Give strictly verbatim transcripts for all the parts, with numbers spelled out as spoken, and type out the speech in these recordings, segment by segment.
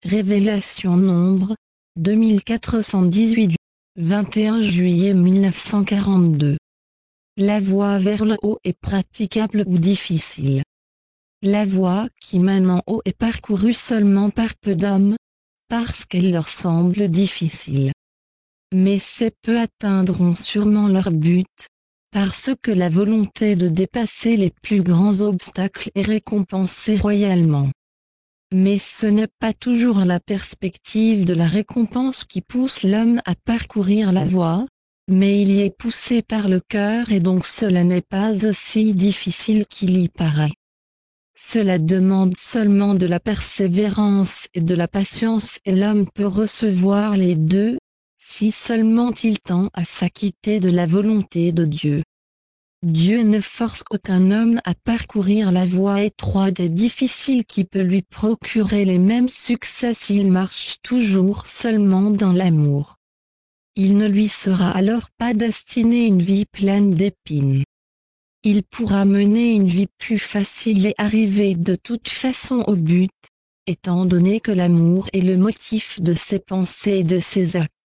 Révélation Nombre, deux mille quatre cent dix-huit, vingt et un juillet mille neuf cent quarante-deux. La voie vers le haut est praticable ou difficile. La voie qui mène en haut est parcourue seulement par peu d'hommes, parce qu'elle leur semble difficile. Mais ces peu atteindront sûrement leur but, parce que la volonté de dépasser les plus grands obstacles est récompensée royalement. Mais ce n'est pas toujours la perspective de la récompense qui pousse l'homme à parcourir la voie, mais il y est poussé par le cœur et donc cela n'est pas aussi difficile qu'il y paraît. Cela demande seulement de la persévérance et de la patience et l'homme peut recevoir les deux, si seulement il tend à s'acquitter de la volonté de Dieu. Dieu ne force aucun homme à parcourir la voie étroite et difficile qui peut lui procurer les mêmes succès s'il marche toujours seulement dans l'amour. Il ne lui sera alors pas destiné une vie pleine d'épines. Il pourra mener une vie plus facile et arriver de toute façon au but, étant donné que l'amour est le motif de ses pensées et de ses actes.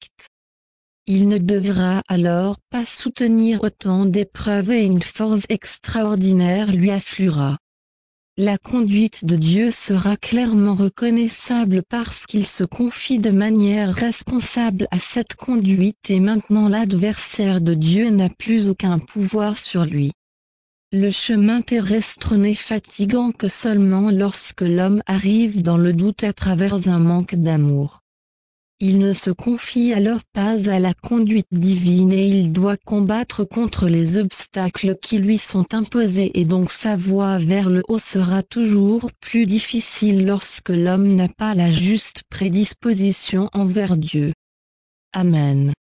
Il ne devra alors pas soutenir autant d'épreuves et une force extraordinaire lui affluera. La conduite de Dieu sera clairement reconnaissable parce qu'il se confie de manière responsable à cette conduite et maintenant l'adversaire de Dieu n'a plus aucun pouvoir sur lui. Le chemin terrestre n'est fatigant que seulement lorsque l'homme arrive dans le doute à travers un manque d'amour. Il ne se confie alors pas à la conduite divine et il doit combattre contre les obstacles qui lui sont imposés et donc sa voie vers le haut sera toujours plus difficile lorsque l'homme n'a pas la juste prédisposition envers Dieu. Amen.